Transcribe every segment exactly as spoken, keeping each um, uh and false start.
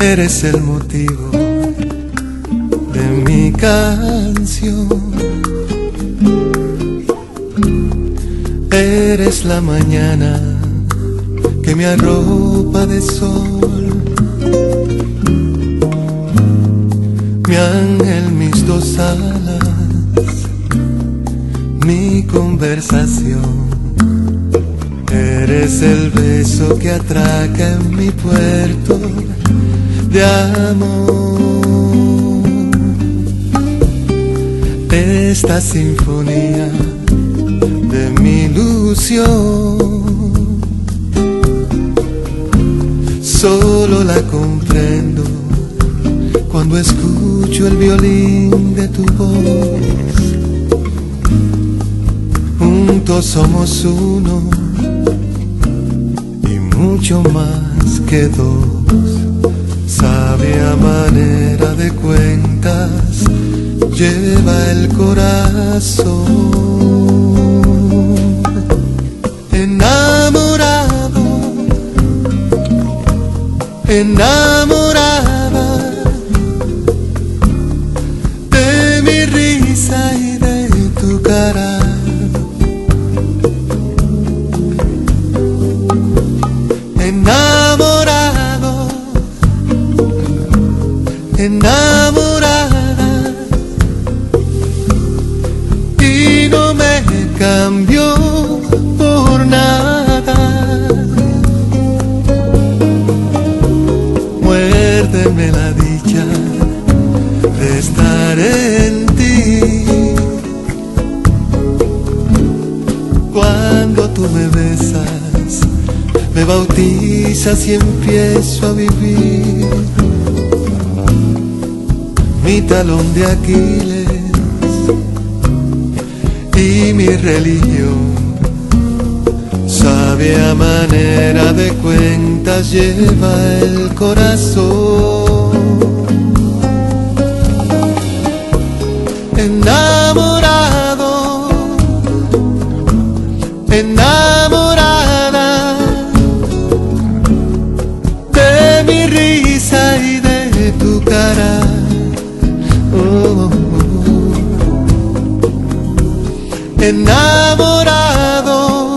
Eres el motivo de mi canción. Eres la mañana que me arropa de sol, mi ángel, mis dos alas, mi conversación. Eres el beso que atraca en mi puerto de amor. Esta sinfonía de mi ilusión solo la comprendo cuando escucho el violín de tu voz. Juntos somos uno y mucho más que dos. Sabia manera de cuentas lleva el corazón. Enamorado, enamorada de mi risa y de tu cara. Enamorado, enamorada, y no me cambió por nada. Muérdeme la dicha de estar en ti. Cuando tú me besas, me bautizas y empiezo a vivir. Mi talón de Aquiles y mi religión. Sabia manera de cuentas lleva el corazón. Enamorado, enamorada de mi risa y de tu cara. Oh, oh, oh. Enamorado,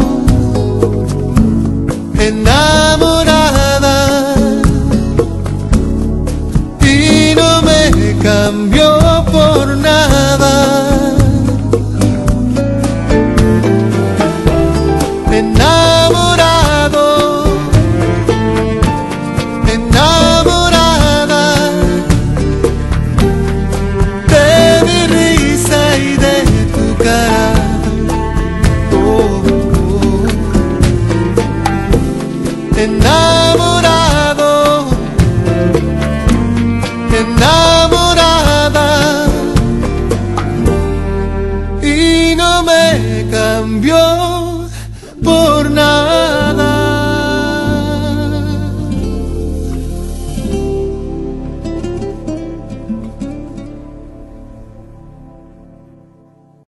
enamorada, y no me cambió por nada. Enamorado, enamorada de mi risa y de tu cara. Oh, oh. Enamorado, enamorada, y no me cambió por nada.